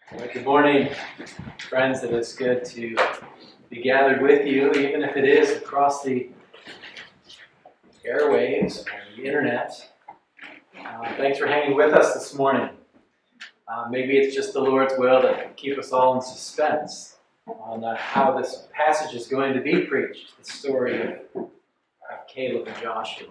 Well, good morning, friends. It is good to be gathered with you, even if it is across the airwaves or the internet. Thanks for hanging with us this morning. Maybe it's just the Lord's will to keep us all in suspense on how this passage is going to be preached, the story of Caleb and Joshua.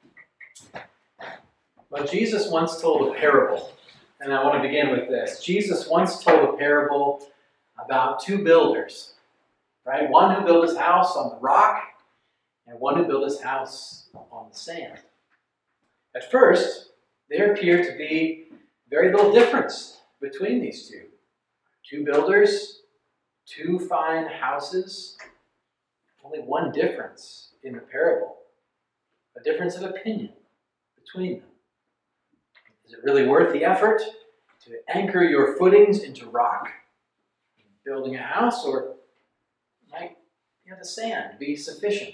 Well, Jesus once told a parable. And I want to begin with this. Jesus once told a parable about two builders, right? One who built his house on the rock and one who built his house on the sand. At first, there appeared to be very little difference between these two. Two builders, two fine houses, only one difference in the parable. A difference of opinion between them. Is it really worth the effort to anchor your footings into rock, building a house, or might the sand be sufficient?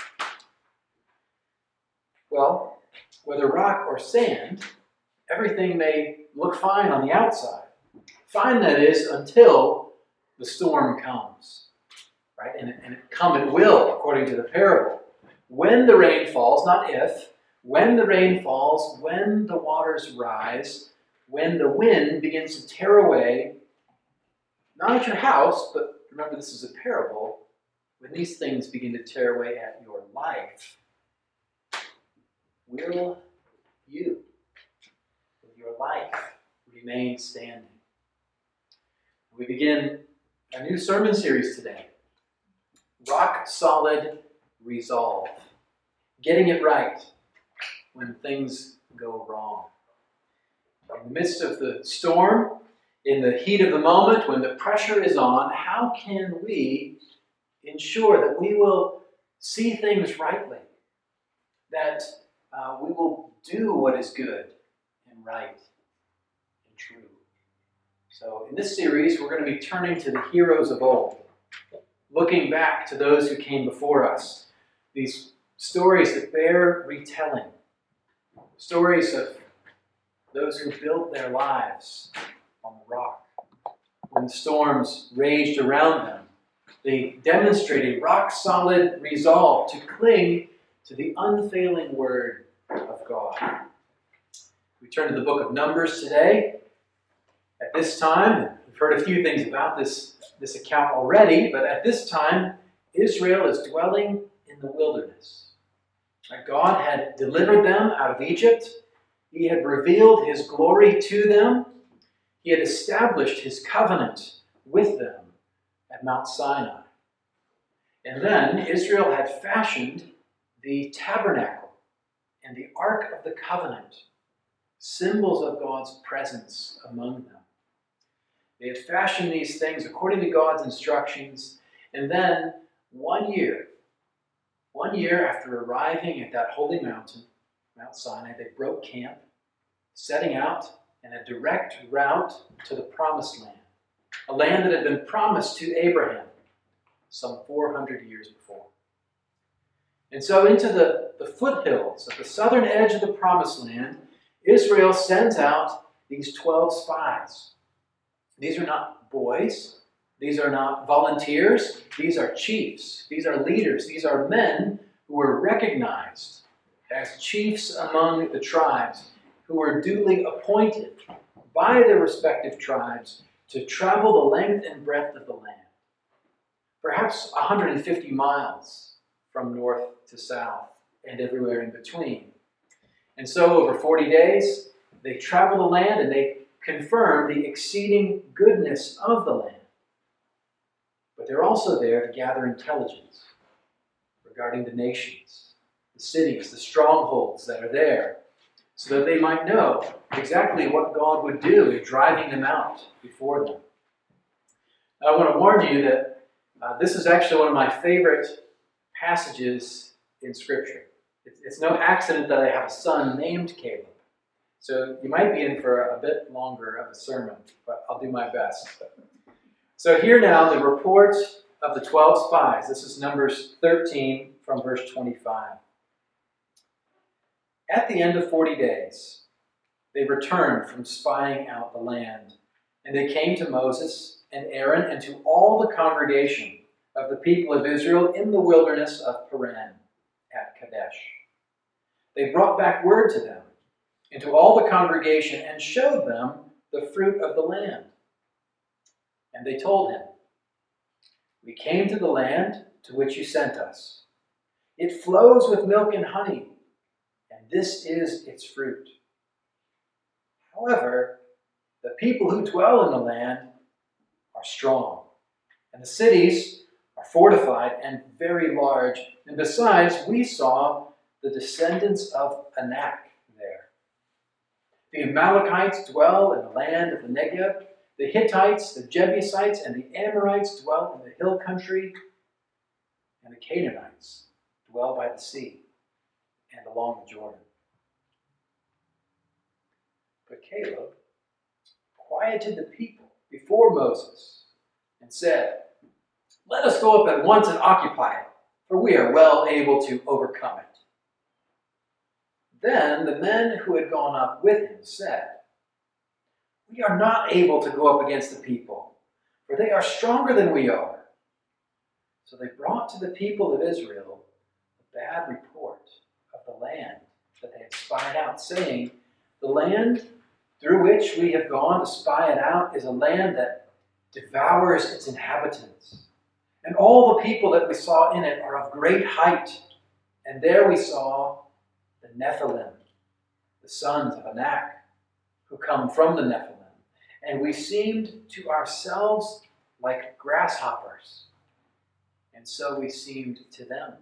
Well, whether rock or sand, everything may look fine on the outside. Fine, that is, until the storm comes, right? And it will, according to the parable. When the rain falls, not if, when the rain falls, when the waters rise, when the wind begins to tear away, not at your house, but remember this is a parable, when these things begin to tear away at your life, will you, with your life, remain standing? We begin a new sermon series today. Rock Solid Resolve. Getting it right when things go wrong. In the midst of the storm, in the heat of the moment, when the pressure is on, how can we ensure that we will see things rightly? That we will do what is good and right and true. So in this series, we're going to be turning to the heroes of old, looking back to those who came before us. These stories that bear retelling. Stories of those who built their lives on the rock. When the storms raged around them, they demonstrated rock-solid resolve to cling to the unfailing word of God. We turn to the book of Numbers today. At this time, we've heard a few things about this account already, but at this time, Israel is dwelling in the wilderness. God had delivered them out of Egypt. He had revealed his glory to them. He had established his covenant with them at Mount Sinai. And then Israel had fashioned the tabernacle and the Ark of the Covenant, symbols of God's presence among them. They had fashioned these things according to God's instructions, and then 1 year after arriving at that holy mountain, Mount Sinai, they broke camp, setting out in a direct route to the Promised Land, a land that had been promised to Abraham some 400 years before. And so into the foothills of the southern edge of the Promised Land, Israel sends out these 12 spies. These are not boys. These are not volunteers. These are chiefs. These are leaders. These are men who were recognized as chiefs among the tribes, who were duly appointed by their respective tribes to travel the length and breadth of the land, perhaps 150 miles from north to south and everywhere in between. And so over 40 days, they travel the land and they confirm the exceeding goodness of the land. But they're also there to gather intelligence regarding the nations, the cities, the strongholds that are there, so that they might know exactly what God would do in driving them out before them. I want to warn you that this is actually one of my favorite passages in Scripture. It's no accident that I have a son named Caleb. So you might be in for a bit longer of a sermon, but I'll do my best. So here now, the report of the 12 spies. This is Numbers 13 from verse 25. At the end of 40 days, they returned from spying out the land And they came to Moses and Aaron and to all the congregation of the people of Israel in the wilderness of Paran at Kadesh. They brought back word to them and to all the congregation and showed them the fruit of the land. And they told him, "We came to the land to which you sent us. It flows with milk and honey, and this is its fruit. However, the people who dwell in the land are strong, and the cities are fortified and very large. And besides, we saw the descendants of Anak there. The Amalekites dwell in the land of the Negev. The Hittites, the Jebusites, and the Amorites dwell in the hill country, and the Canaanites dwell by the sea and along the Jordan." But Caleb quieted the people before Moses and said, "Let us go up at once and occupy it, for we are well able to overcome it." Then the men who had gone up with him said, "We are not able to go up against the people, for they are stronger than we are." So they brought to the people of Israel a bad report of the land that they had spied out, saying, "The land through which we have gone to spy it out is a land that devours its inhabitants. And all the people that we saw in it are of great height. And there we saw the Nephilim, the sons of Anak, who come from the Nephilim. And we seemed to ourselves like grasshoppers, and so we seemed to them."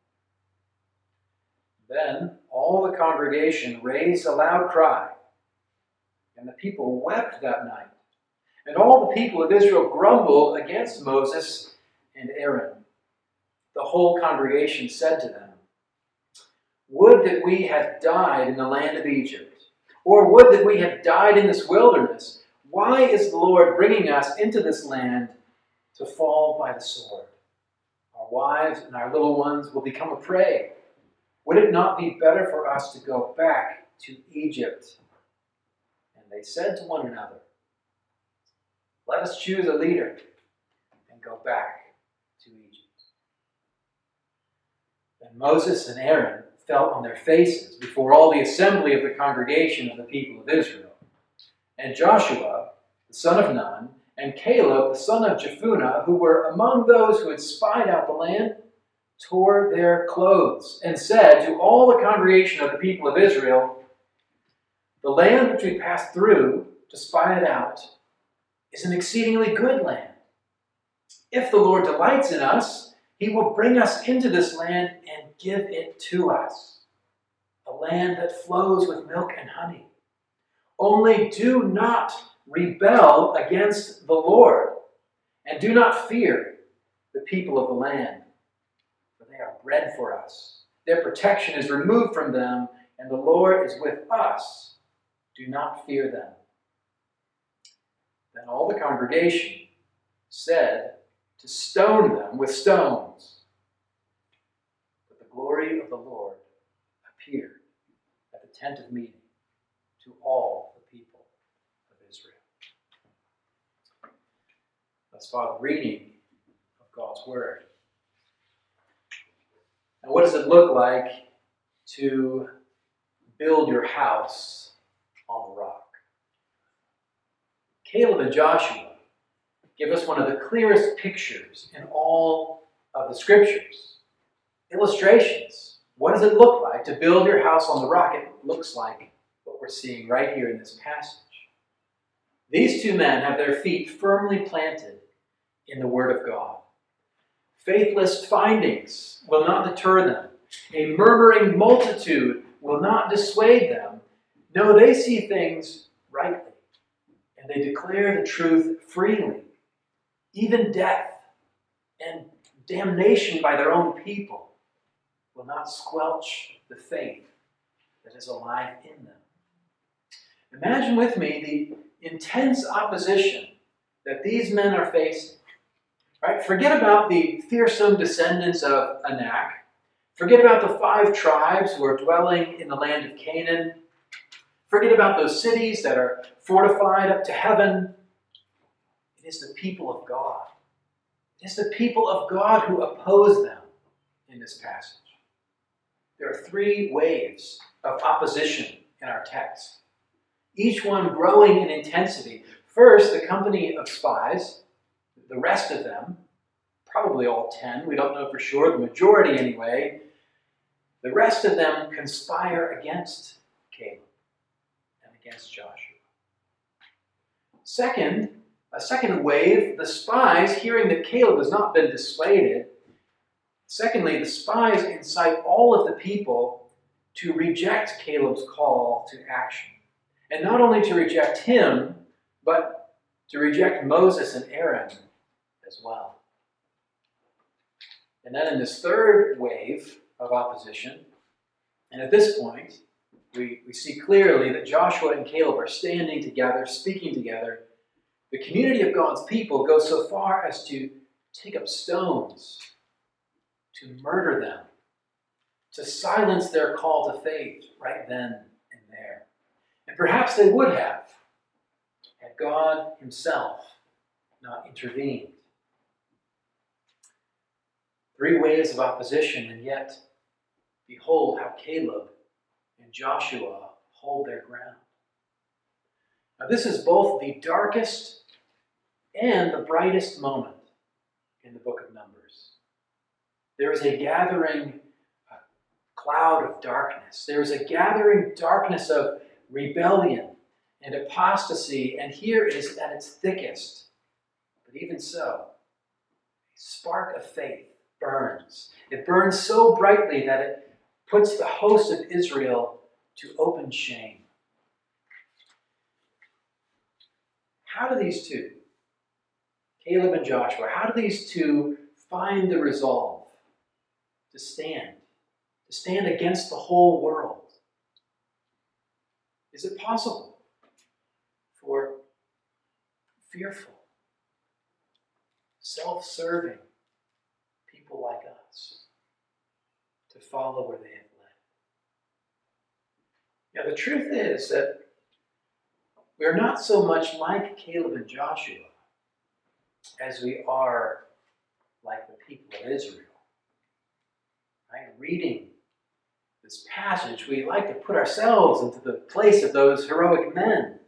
Then all the congregation raised a loud cry, and the people wept that night. And all the people of Israel grumbled against Moses and Aaron. The whole congregation said to them, "Would that we had died in the land of Egypt, or would that we had died in this wilderness. Why is the Lord bringing us into this land to fall by the sword? Our wives and our little ones will become a prey. Would it not be better for us to go back to Egypt?" And they said to one another, "Let us choose a leader and go back to Egypt." Then Moses and Aaron fell on their faces before all the assembly of the congregation of the people of Israel. And Joshua, the son of Nun, and Caleb, the son of Jephunneh, who were among those who had spied out the land, tore their clothes and said to all the congregation of the people of Israel, "The land which we passed through to spy it out is an exceedingly good land. If the Lord delights in us, he will bring us into this land and give it to us, a land that flows with milk and honey. Only do not rebel against the Lord, and do not fear the people of the land, for they are bread for us. Their protection is removed from them, and the Lord is with us. Do not fear them." Then all the congregation said to stone them with stones. But the glory of the Lord appeared at the tent of meeting to all the people of Israel. Thus far, the reading of God's Word. Now, what does it look like to build your house on the rock? Caleb and Joshua give us one of the clearest pictures in all of the Scriptures. Illustrations. What does it look like to build your house on the rock? It looks like what we're seeing right here in this passage. These two men have their feet firmly planted in the Word of God. Faithless findings will not deter them. A murmuring multitude will not dissuade them. No, they see things rightly, and they declare the truth freely. Even death and damnation by their own people will not squelch the faith that is alive in them. Imagine with me the intense opposition that these men are facing. Right? Forget about the fearsome descendants of Anak. Forget about the 5 tribes who are dwelling in the land of Canaan. Forget about those cities that are fortified up to heaven. It is the people of God. It is the people of God who oppose them in this passage. There are three waves of opposition in our text, each one growing in intensity. First, the company of spies, the rest of them, probably all 10, we don't know for sure, the majority anyway, the rest of them conspire against Caleb and against Joshua. Second, a second wave, the spies, hearing that Caleb has not been dissuaded. Secondly, the spies incite all of the people to reject Caleb's call to action. And not only to reject him, but to reject Moses and Aaron as well. And then in this third wave of opposition, and at this point, we see clearly that Joshua and Caleb are standing together, speaking together. The community of God's people goes so far as to take up stones, to murder them, to silence their call to faith right then and there. And perhaps they would have, had God himself not intervened. Three waves of opposition, and yet, behold how Caleb and Joshua hold their ground. Now, this is both the darkest and the brightest moment in the book of Numbers. There is a gathering cloud of darkness. There is a gathering darkness of rebellion and apostasy, and here it is at its thickest. But even so, a spark of faith burns. It burns so brightly that it puts the host of Israel to open shame. How do these two, Caleb and Joshua, how do these two find the resolve to stand against the whole world? Is it possible for fearful, self-serving people like us to follow where they have led? Now, the truth is that we are not so much like Caleb and Joshua as we are like the people of Israel. Right? Reading this passage, we like to put ourselves into the place of those heroic men.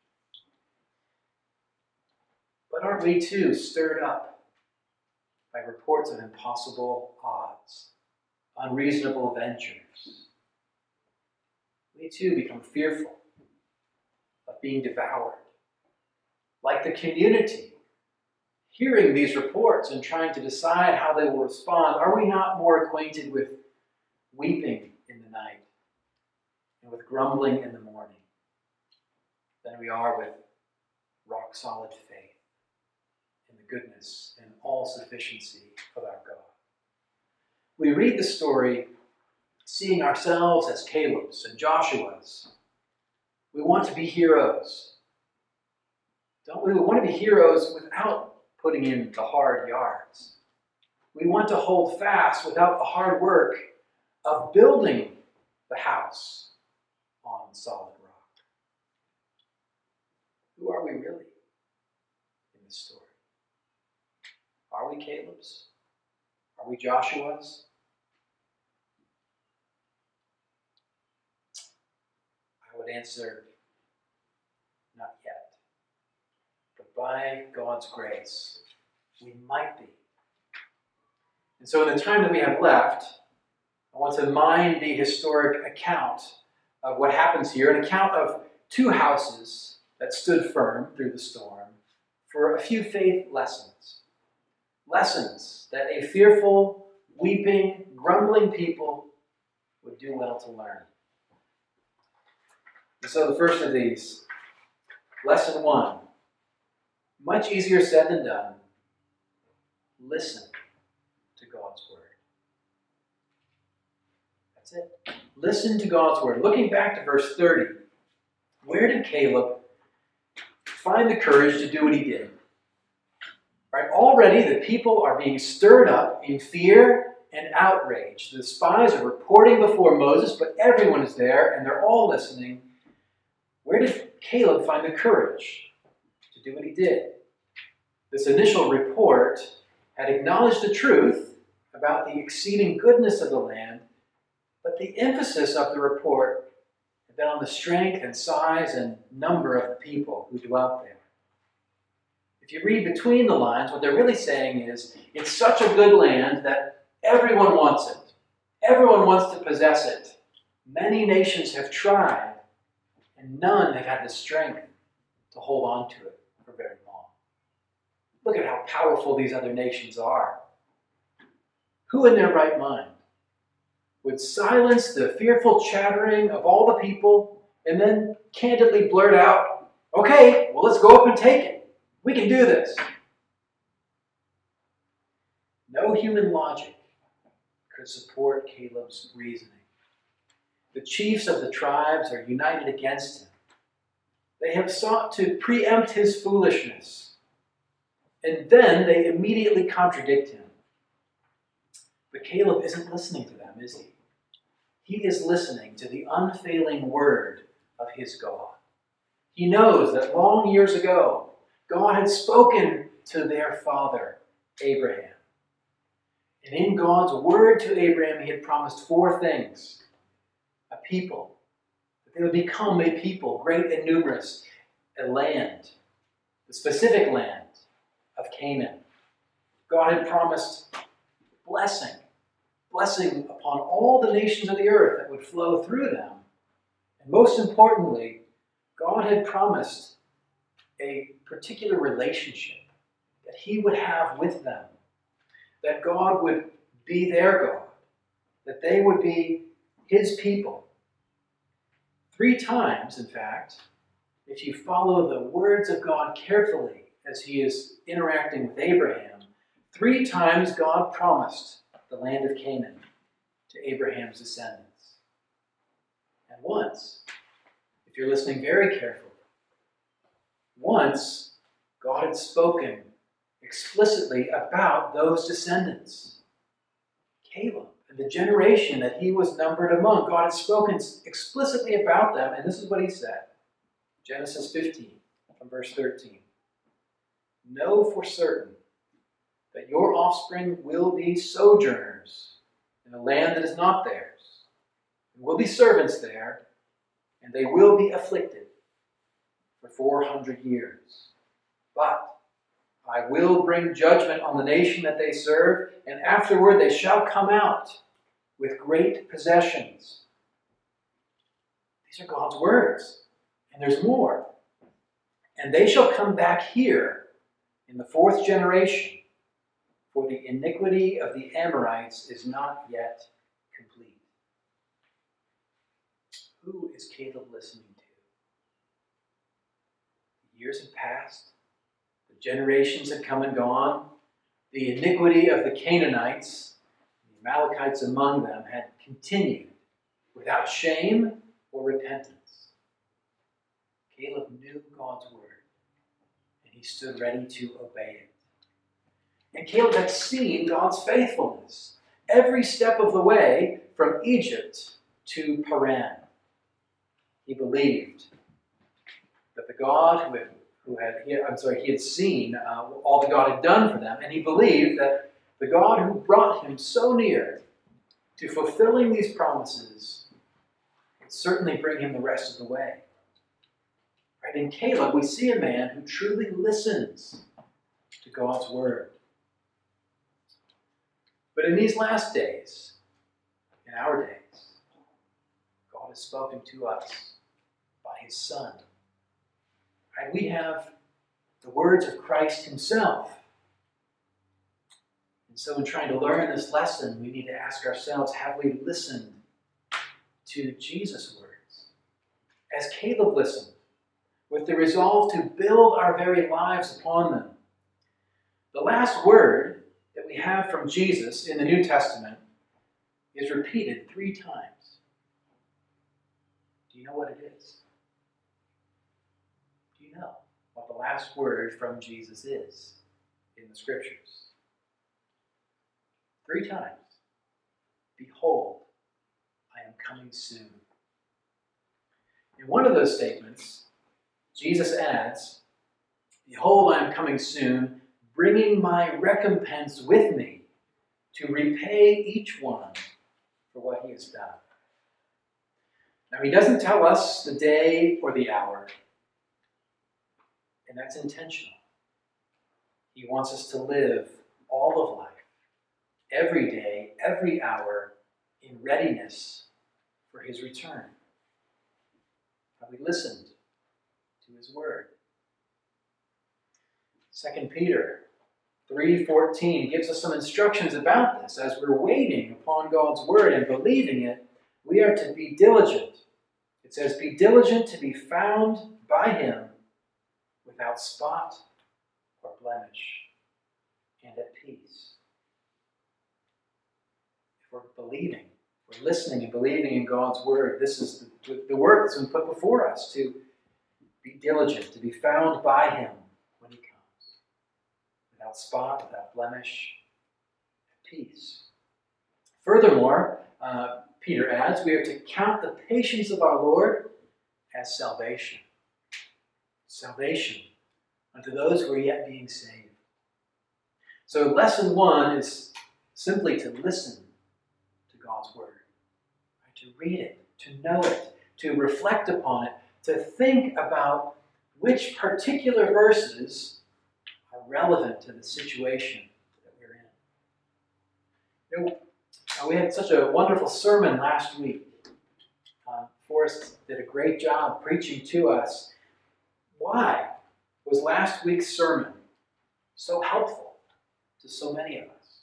But aren't we too stirred up by reports of impossible odds, unreasonable ventures? We too become fearful of being devoured. Like the community, hearing these reports and trying to decide how they will respond, are we not more acquainted with weeping in the night and with grumbling in the morning than we are with rock-solid faith in the goodness and all-sufficiency of our God? We read the story seeing ourselves as Caleb's and Joshua's. We want to be heroes, don't we? We want to be heroes without putting in the hard yards. We want to hold fast without the hard work of building the house on solid rock. Who are we really in this story? Are we Caleb's? Are we Joshua's? I would answer, not yet. But by God's grace, we might be. And so in the time that we have left, I want to mine the historic account of what happens here, an account of two houses that stood firm through the storm for a few faith lessons. Lessons that a fearful, weeping, grumbling people would do well to learn. And so the first of these, lesson 1, much easier said than done. Listen to God's word. That's it. Listen to God's word. Looking back to verse 30, where did Caleb find the courage to do what he did? Right? Already the people are being stirred up in fear and outrage. The spies are reporting before Moses, but everyone is there and they're all listening. Where did Caleb find the courage to do what he did? This initial report had acknowledged the truth about the exceeding goodness of the land, but the emphasis of the report had been on the strength and size and number of the people who dwelt there. If you read between the lines, what they're really saying is, it's such a good land that everyone wants it. Everyone wants to possess it. Many nations have tried, and none have had the strength to hold on to it for very long. Look at how powerful these other nations are. Who in their right mind would silence the fearful chattering of all the people and then candidly blurt out, okay, well, let's go up and take it. We can do this. No human logic could support Caleb's reasoning. The chiefs of the tribes are united against him. They have sought to preempt his foolishness, and then they immediately contradict him. But Caleb isn't listening to them, is he? He is listening to the unfailing word of his God. He knows that long years ago, God had spoken to their father, Abraham. And in God's word to Abraham, he had promised 4 things. A people, that they would become a people, great and numerous. A land, the specific land of Canaan. God had promised blessing upon all the nations of the earth that would flow through them. And most importantly, God had promised a particular relationship that he would have with them, that God would be their God, that they would be his people. 3 times, in fact, if you follow the words of God carefully as he is interacting with Abraham, 3 times God promised the land of Canaan to Abraham's descendants. And once, if you're listening very carefully, once God had spoken explicitly about those descendants. Caleb and the generation that he was numbered among. God had spoken explicitly about them, and this is what he said. Genesis 15, from verse 13. Know for certain that your offspring will be sojourners in a land that is not theirs, and will be servants there, and they will be afflicted for 400 years. But I will bring judgment on the nation that they serve, and afterward they shall come out with great possessions. These are God's words. And there's more. And they shall come back here in the 4th generation, for the iniquity of the Amorites is not yet complete. Who is Caleb listening to? The years have passed. The generations had come and gone. The iniquity of the Canaanites, the Amalekites among them, had continued without shame or repentance. Caleb knew God's word, and he stood ready to obey it. And Caleb had seen God's faithfulness every step of the way from Egypt to Paran. He believed that the God he had seen all that God had done for them, and he believed that the God who brought him so near to fulfilling these promises would certainly bring him the rest of the way. Right? In Caleb, we see a man who truly listens to God's word. But in these last days, in our days, God has spoken to us by his Son. Right? We have the words of Christ himself. And so in trying to learn this lesson, we need to ask ourselves, have we listened to Jesus' words? As Caleb listened, with the resolve to build our very lives upon them. The last word that we have from Jesus in the New Testament is repeated 3 times. Do you know what it is? Do you know what the last word from Jesus is in the Scriptures? 3 times. Behold, I am coming soon. In one of those statements, Jesus adds, behold, I am coming soon. bringing my recompense with me to repay each one for what he has done. Now, he doesn't tell us the day or the hour, and that's intentional. He wants us to live all of life, every day, every hour, in readiness for his return. Have we listened to his word? 2 Peter 3:14 gives us some instructions about this. As we're waiting upon God's word and believing it, we are to be diligent. It says, be diligent to be found by him without spot or blemish and at peace. If we're believing, if we're listening and believing in God's word, this is the work that's been put before us, to be diligent, to be found by him when he comes, without spot, without blemish, at peace. Furthermore, Peter adds, we are to count the patience of our Lord as salvation. Salvation unto those who are yet being saved. So lesson 1 is simply to listen to God's word, right? To read it, to know it, to reflect upon it, to think about which particular verses are relevant to the situation that we're in. You know, we had such a wonderful sermon last week. Forrest did a great job preaching to us. Why was last week's sermon so helpful to so many of us?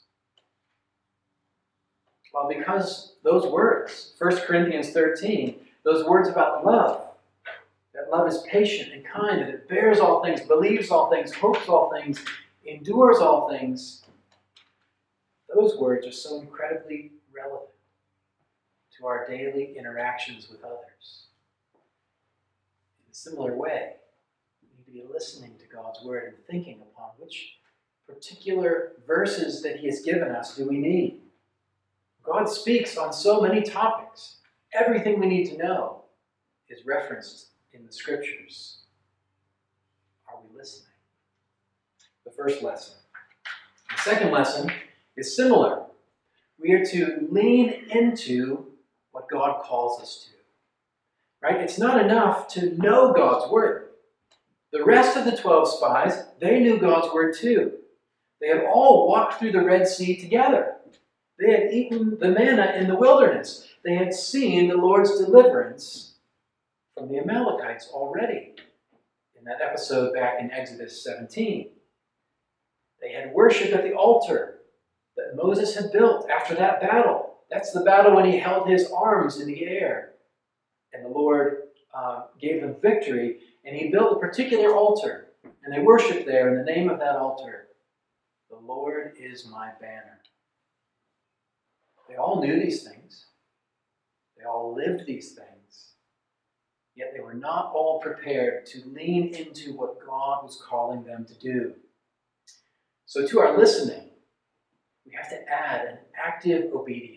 Well, because those words, 1 Corinthians 13, those words about love, that love is patient and kind, that it bears all things, believes all things, hopes all things, endures all things, those words are so incredibly relevant to our daily interactions with others. In a similar way, we need to be listening to God's word and thinking upon which particular verses that he has given us do we need. God speaks on so many topics. Everything we need to know is referenced in the scriptures. Are we listening? The first lesson. The second lesson is similar. We are to lean into what God calls us to. Right? It's not enough to know God's word. The rest of the 12 spies, they knew God's word too. They had all walked through the Red Sea together. They had eaten the manna in the wilderness. They had seen the Lord's deliverance from the Amalekites already in that episode back in Exodus 17. They had worshipped at the altar that Moses had built after that battle. That's the battle when he held his arms in the air. And the Lord gave them victory. And he built a particular altar. And they worshiped there in the name of that altar. The Lord is my banner. They all knew these things. They all lived these things. Yet they were not all prepared to lean into what God was calling them to do. So to our listening, we have to add an active obedience.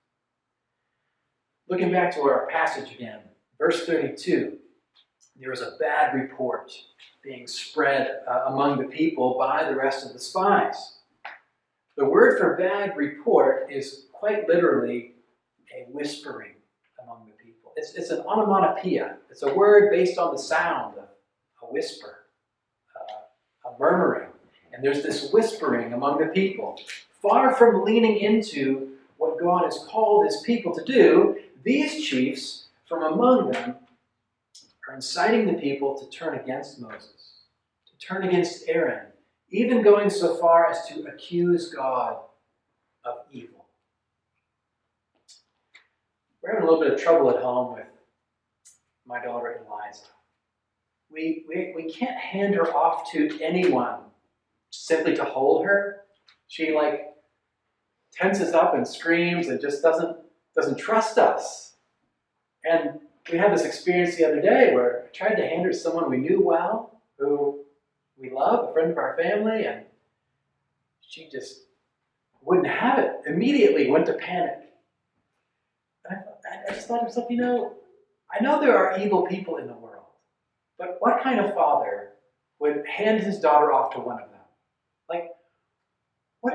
Looking back to our passage again, verse 32, there was a bad report being spread among the people by the rest of the spies. The word for bad report is quite literally a whispering among the people. It's an onomatopoeia. It's a word based on the sound of a whisper, a murmuring. And there's this whispering among the people. Far from leaning into what God has called his people to do, these chiefs from among them are inciting the people to turn against Moses, to turn against Aaron, even going so far as to accuse God of evil. We're having a little bit of trouble at home with my daughter Eliza. We can't hand her off to anyone simply to hold her. She tenses up and screams and just doesn't trust us. And we had this experience the other day where I tried to hand her to someone we knew well, who we love, a friend of our family, and she just wouldn't have it. Immediately went to panic. And I just thought to myself, I know there are evil people in the world, but what kind of father would hand his daughter off to one of them?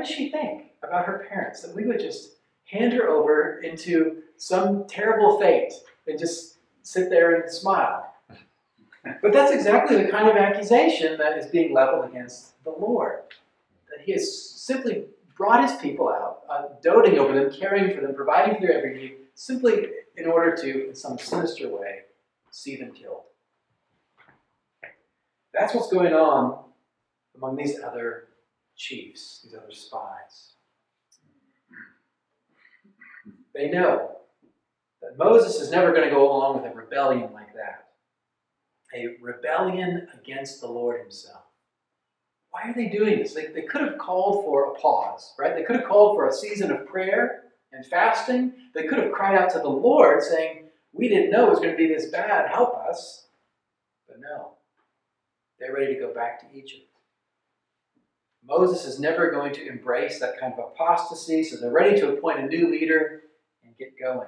does she think about her parents? That we would just hand her over into some terrible fate and just sit there and smile. But that's exactly the kind of accusation that is being leveled against the Lord. That he has simply brought his people out, doting over them, caring for them, providing for their every need, simply in order to, in some sinister way, see them killed. That's what's going on among these other chiefs, these other spies. They know that Moses is never going to go along with a rebellion like that. A rebellion against the Lord himself. Why are they doing this? They could have called for a pause, right? They could have called for a season of prayer and fasting. They could have cried out to the Lord saying, we didn't know it was going to be this bad, help us. But no, they're ready to go back to Egypt. Moses is never going to embrace that kind of apostasy, so they're ready to appoint a new leader and get going.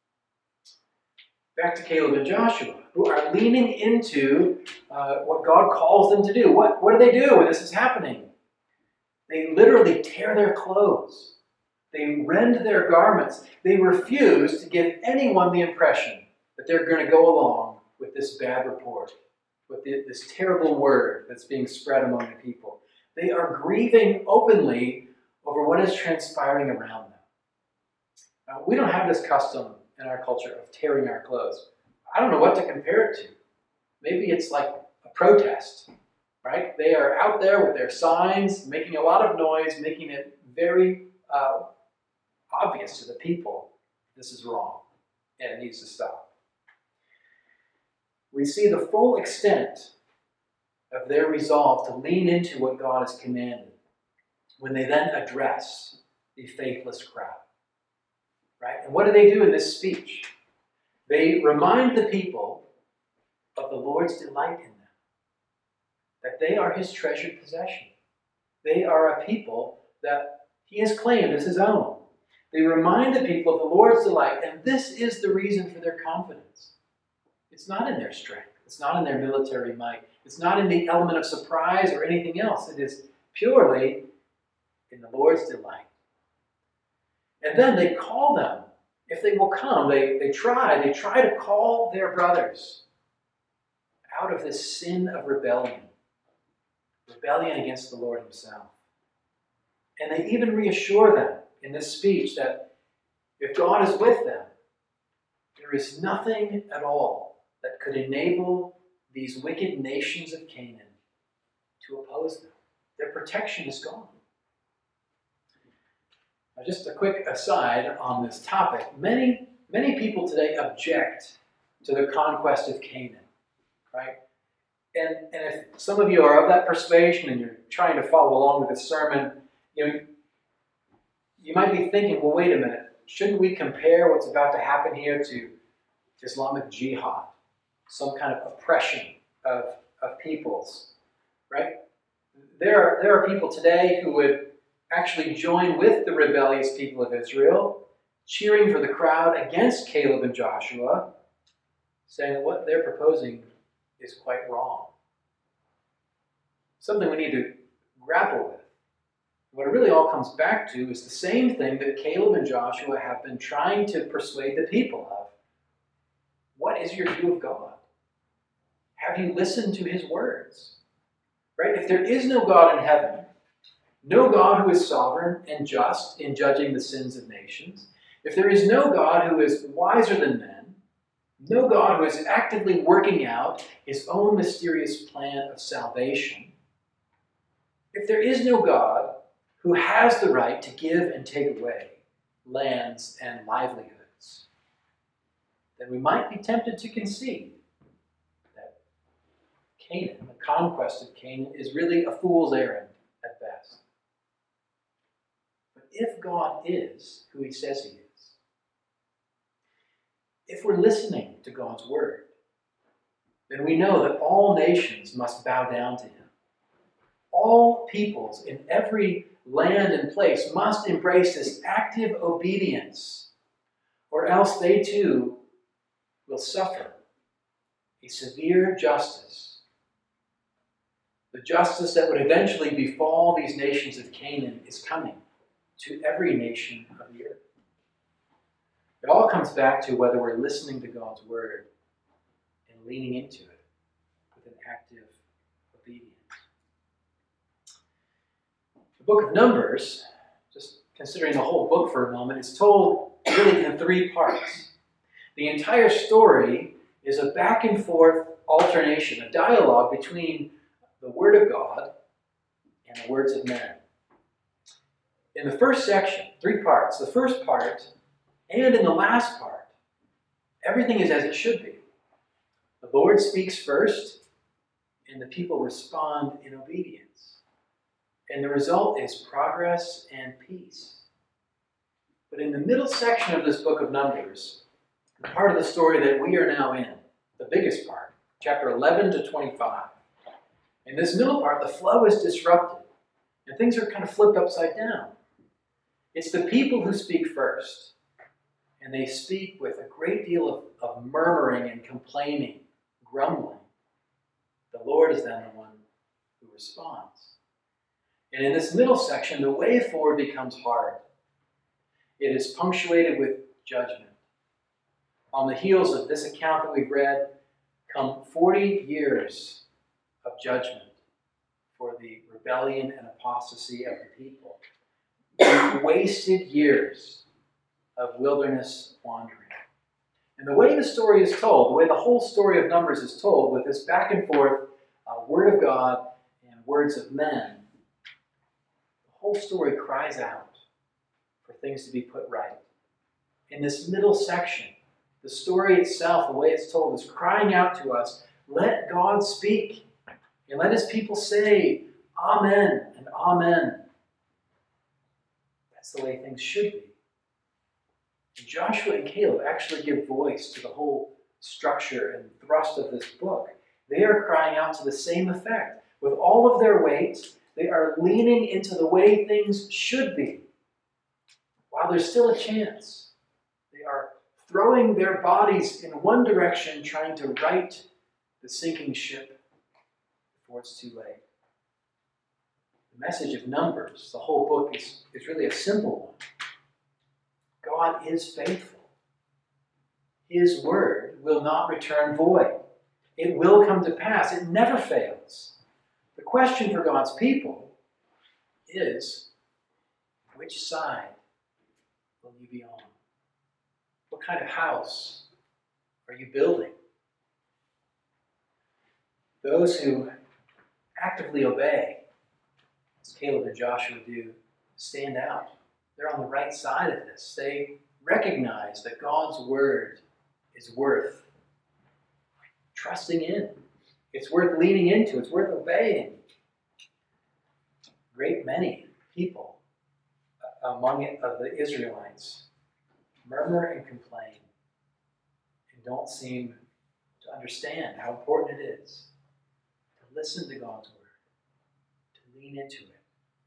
Back to Caleb and Joshua, who are leaning into what God calls them to do. What do they do when this is happening? They literally tear their clothes. They rend their garments. They refuse to give anyone the impression that they're going to go along with this bad report, with this terrible word that's being spread among the people. They are grieving openly over what is transpiring around them. Now, we don't have this custom in our culture of tearing our clothes. I don't know what to compare it to. Maybe it's like a protest, right? They are out there with their signs, making a lot of noise, making it very obvious to the people this is wrong and it needs to stop. We see the full extent of their resolve to lean into what God has commanded when they then address the faithless crowd. Right? And what do they do in this speech? They remind the people of the Lord's delight in them, that they are his treasured possession. They are a people that he has claimed as his own. They remind the people of the Lord's delight, and this is the reason for their confidence. It's not in their strength. It's not in their military might. It's not in the element of surprise or anything else. It is purely in the Lord's delight. And then they call them, if they will come, they try to call their brothers out of this sin of rebellion against the Lord himself. And they even reassure them in this speech that if God is with them, there is nothing at all that could enable these wicked nations of Canaan to oppose them. Their protection is gone. Now, just a quick aside on this topic. Many people today object to the conquest of Canaan, right? And if some of you are of that persuasion and you're trying to follow along with this sermon, you might be thinking, well, wait a minute. Shouldn't we compare what's about to happen here to Islamic jihad, some kind of oppression of peoples, right? There are people today who would actually join with the rebellious people of Israel, cheering for the crowd against Caleb and Joshua, saying that what they're proposing is quite wrong. Something we need to grapple with. What it really all comes back to is the same thing that Caleb and Joshua have been trying to persuade the people of. What is your view of God? Have you listened to his words? Right? If there is no God in heaven, no God who is sovereign and just in judging the sins of nations, if there is no God who is wiser than men, no God who is actively working out his own mysterious plan of salvation, if there is no God who has the right to give and take away lands and livelihoods, then we might be tempted to concede that Canaan, the conquest of Canaan, is really a fool's errand at best. But if God is who he says he is, if we're listening to God's word, then we know that all nations must bow down to him. All peoples in every land and place must embrace this active obedience, or else they too will suffer a severe justice. The justice that would eventually befall these nations of Canaan is coming to every nation of the earth. It all comes back to whether we're listening to God's word and leaning into it with an active obedience. The book of Numbers, just considering the whole book for a moment, is told really in 3 parts. The entire story is a back and forth alternation, a dialogue between the Word of God and the words of men. In the first section, 3 parts, the first part and in the last part, everything is as it should be. The Lord speaks first, and the people respond in obedience. And the result is progress and peace. But in the middle section of this book of Numbers, the part of the story that we are now in, the biggest part, chapter 11 to 25, in this middle part, the flow is disrupted, and things are kind of flipped upside down. It's the people who speak first, and they speak with a great deal of murmuring and complaining, grumbling. The Lord is then the one who responds. And in this middle section, the way forward becomes hard. It is punctuated with judgment. On the heels of this account that we've read come 40 years of judgment for the rebellion and apostasy of the people. Wasted years of wilderness wandering. And the way the story is told, the way the whole story of Numbers is told, with this back and forth word of God and words of men, the whole story cries out for things to be put right. In this middle section, the story itself, the way it's told, is crying out to us, let God speak, and let his people say, Amen and Amen. That's the way things should be. And Joshua and Caleb actually give voice to the whole structure and thrust of this book. They are crying out to the same effect. With all of their weight, they are leaning into the way things should be. While there's still a chance, they are throwing their bodies in one direction, trying to right the sinking ship before it's too late. The message of Numbers, the whole book, is really a simple one. God is faithful. His word will not return void. It will come to pass. It never fails. The question for God's people is, which side will you be on? What kind of house are you building? Those who actively obey, as Caleb and Joshua do, stand out. They're on the right side of this. They recognize that God's word is worth trusting in. It's worth leaning into. It's worth obeying. A great many people among the Israelites murmur and complain and don't seem to understand how important it is to listen to God's word, to lean into it.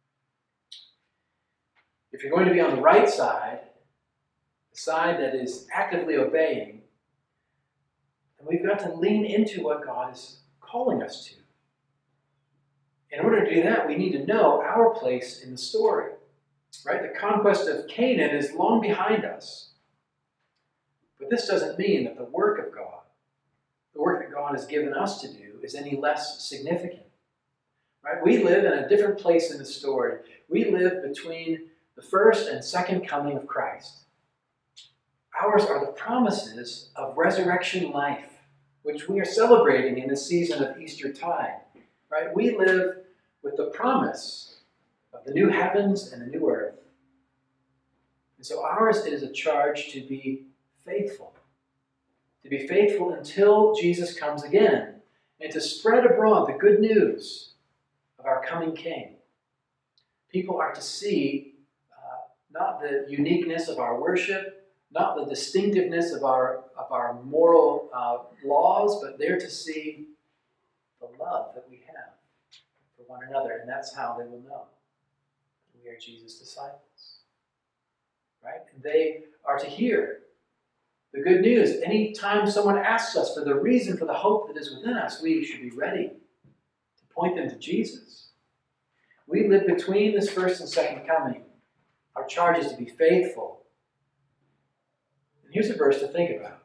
If you're going to be on the right side, the side that is actively obeying, then we've got to lean into what God is calling us to. In order to do that, we need to know our place in the story. Right? The conquest of Canaan is long behind us. But this doesn't mean that the work of God, the work that God has given us to do, is any less significant. Right? We live in a different place in the story. We live between the first and second coming of Christ. Ours are the promises of resurrection life, which we are celebrating in the season of Eastertide. Right? We live with the promise of the new heavens and the new earth. And so ours is a charge to be faithful. To be faithful until Jesus comes again, and to spread abroad the good news of our coming King. People are to see not the uniqueness of our worship, not the distinctiveness of our moral laws, but they're to see the love that we have for one another, and that's how they will know that we are Jesus' disciples. Right? And they are to hear the good news. Anytime someone asks us for the reason for the hope that is within us, we should be ready to point them to Jesus. We live between this first and second coming. Our charge is to be faithful. And here's a verse to think about.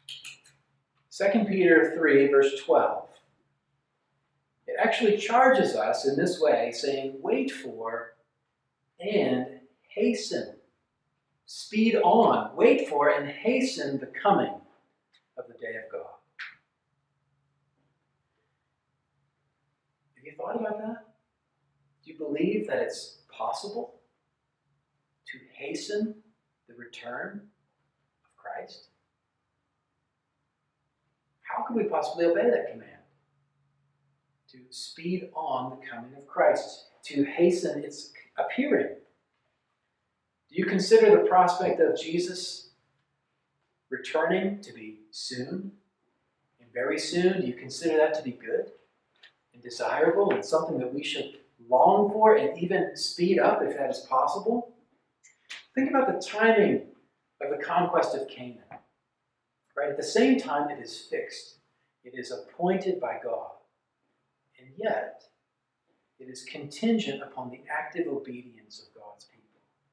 2 Peter 3, verse 12. It actually charges us in this way, saying, wait for and hasten. Speed on. Wait for and hasten the coming of the day of God. Have you thought about that? Do you believe that it's possible to hasten the return of Christ? How could we possibly obey that command? To speed on the coming of Christ, to hasten its appearing. Do you consider the prospect of Jesus returning to be soon and very soon? Do you consider that to be good and desirable and something that we should long for and even speed up if that is possible? Think about the timing of the conquest of Canaan. Right? At the same time, it is fixed. It is appointed by God. And yet, it is contingent upon the active obedience of God's people.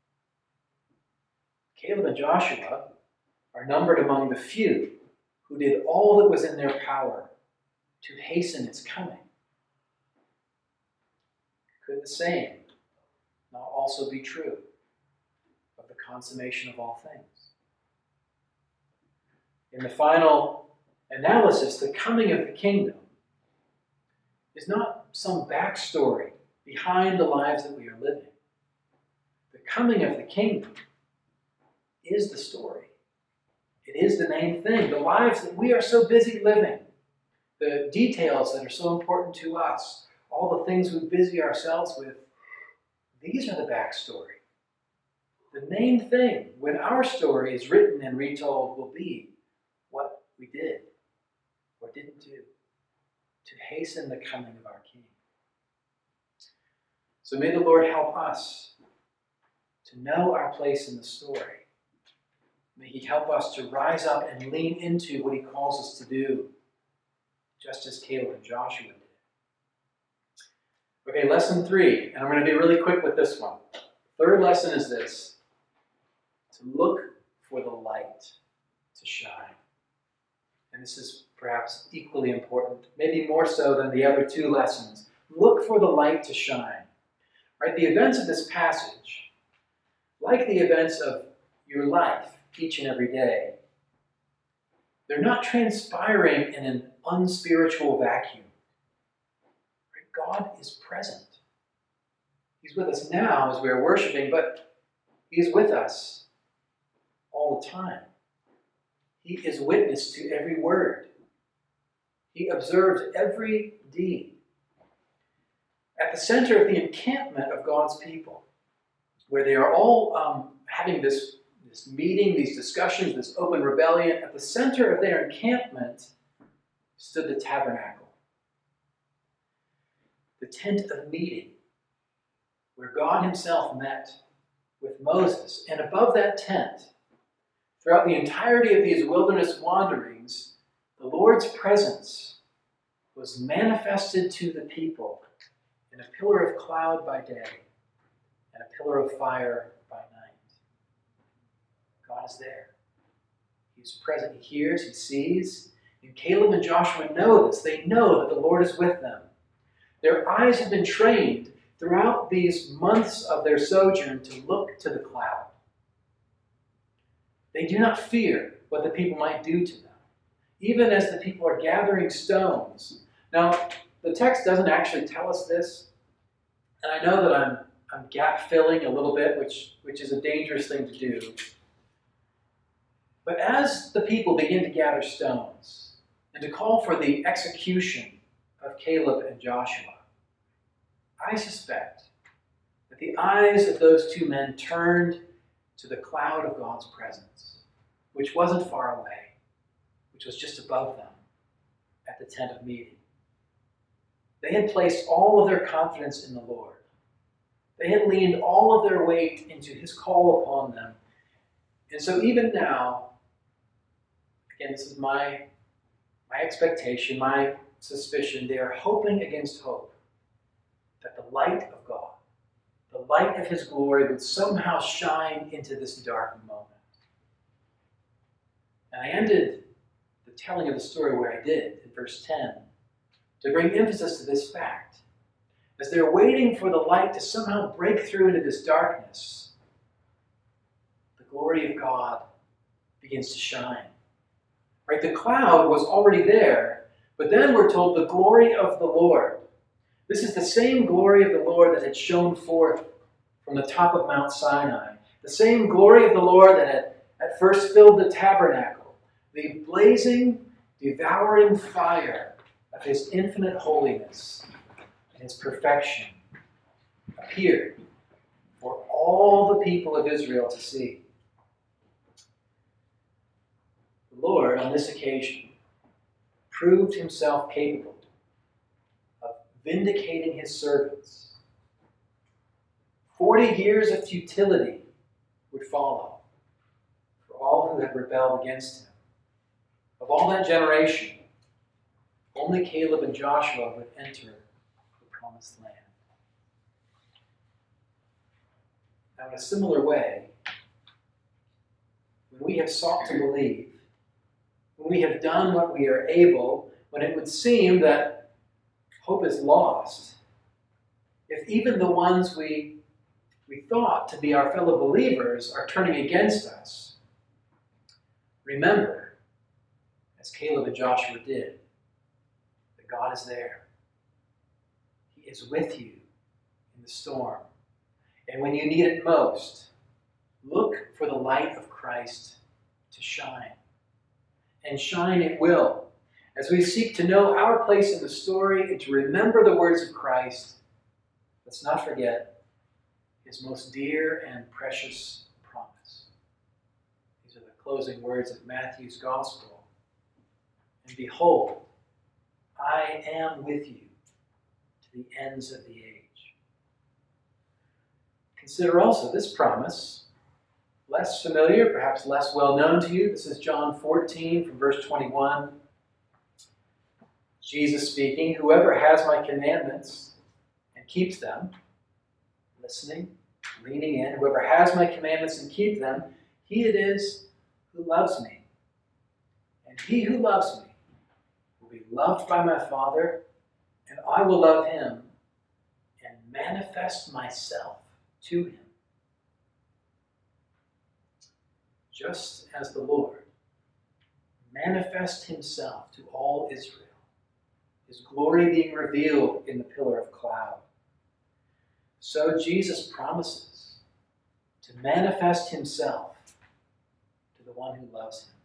Caleb and Joshua are numbered among the few who did all that was in their power to hasten its coming. Could the same not also be true of the consummation of all things? In the final analysis, the coming of the kingdom is not some backstory behind the lives that we are living. The coming of the kingdom is the story. It is the main thing. The lives that we are so busy living, the details that are so important to us, all the things we busy ourselves with, these are the backstory. The main thing when our story is written and retold will be what we did or didn't do to hasten the coming of our King. So may the Lord help us to know our place in the story. May He help us to rise up and lean into what He calls us to do, just as Caleb and Joshua did. Okay, lesson 3, and I'm going to be really quick with this one. Third lesson is this: to look for the light to shine. And this is perhaps equally important, maybe more so than the other 2 lessons. Look for the light to shine. Right? The events of this passage, like the events of your life each and every day, they're not transpiring in an unspiritual vacuum. Right? God is present. He's with us now as we are worshiping, but He is with us all the time. He is witness to every word. He observes every deed. At the center of the encampment of God's people, where they are all having this meeting, these discussions, this open rebellion, at the center of their encampment stood the tabernacle, the tent of meeting, where God Himself met with Moses. And above that tent, throughout the entirety of these wilderness wanderings, the Lord's presence was manifested to the people in a pillar of cloud by day and a pillar of fire by night. God is there. He's present. He hears. He sees. And Caleb and Joshua know this. They know that the Lord is with them. Their eyes have been trained throughout these months of their sojourn to look to the cloud. They do not fear what the people might do to them, even as the people are gathering stones. Now, the text doesn't actually tell us this, and I know that I'm gap-filling a little bit, which is a dangerous thing to do. But as the people begin to gather stones and to call for the execution of Caleb and Joshua, I suspect that the eyes of those 2 men turned to the cloud of God's presence, which wasn't far away, which was just above them at the tent of meeting. They had placed all of their confidence in the Lord. They had leaned all of their weight into His call upon them. And so even now, again, this is my expectation, my suspicion, they are hoping against hope that the light of God, the light of his glory, would somehow shine into this dark moment. And I ended the telling of the story where I did, in verse 10, to bring emphasis to this fact. As they're waiting for the light to somehow break through into this darkness, the glory of God begins to shine. Right? The cloud was already there, but then we're told the glory of the Lord. This is the same glory of the Lord that had shone forth from the top of Mount Sinai. The same glory of the Lord that had at first filled the tabernacle. The blazing, devouring fire of his infinite holiness and his perfection appeared for all the people of Israel to see. The Lord, on this occasion, proved himself capable of vindicating his servants. 40 years of futility would follow for all who had rebelled against him. Of all that generation, only Caleb and Joshua would enter the promised land. Now, in a similar way, when we have sought to believe, when we have done what we are able, when it would seem that hope is lost, if even the ones we thought to be our fellow believers are turning against us, remember, as Caleb and Joshua did, that God is there. He is with you in the storm. And when you need it most, look for the light of Christ to shine. And shine it will. As we seek to know our place in the story and to remember the words of Christ, let's not forget his most dear and precious promise. These are the closing words of Matthew's Gospel. And behold, I am with you to the ends of the age. Consider also this promise, less familiar, perhaps less well known to you. This is John 14 from verse 21. Jesus speaking, whoever has my commandments and keeps them, listening, leaning in, whoever has my commandments and keeps them, he it is who loves me. And he who loves me will be loved by my Father, and I will love him and manifest myself to him. Just as the Lord manifest himself to all Israel, his glory being revealed in the pillar of cloud, so Jesus promises to manifest himself to the one who loves him.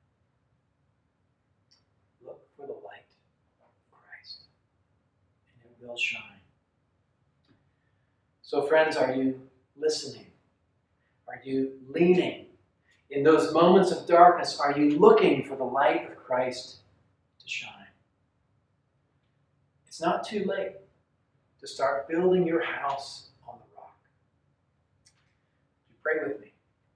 Look for the light of Christ, and it will shine. So friends, are you listening? Are you leaning? In those moments of darkness, are you looking for the light of Christ to shine? It's not too late to start building your house on the rock. You pray with me.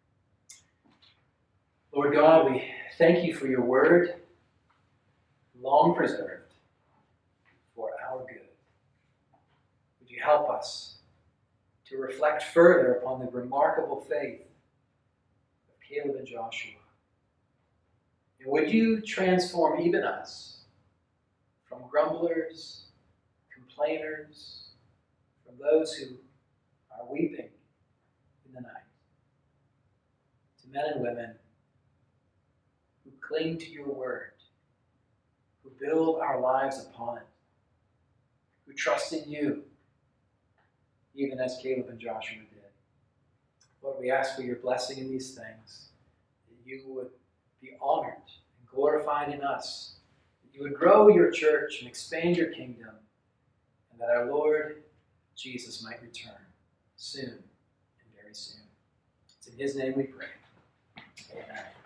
Lord God, we thank you for your word, long preserved, for our good. Would you help us to reflect further upon the remarkable faith of Caleb and Joshua? And would you transform even us from grumblers, complainers, from those who are weeping in the night, to men and women who cling to your word, who build our lives upon it, who trust in you, even as Caleb and Joshua did. Lord, we ask for your blessing in these things, that you would be honored and glorified in us, that you would grow your church and expand your kingdom, and that our Lord Jesus might return soon and very soon. It's in his name we pray. Amen.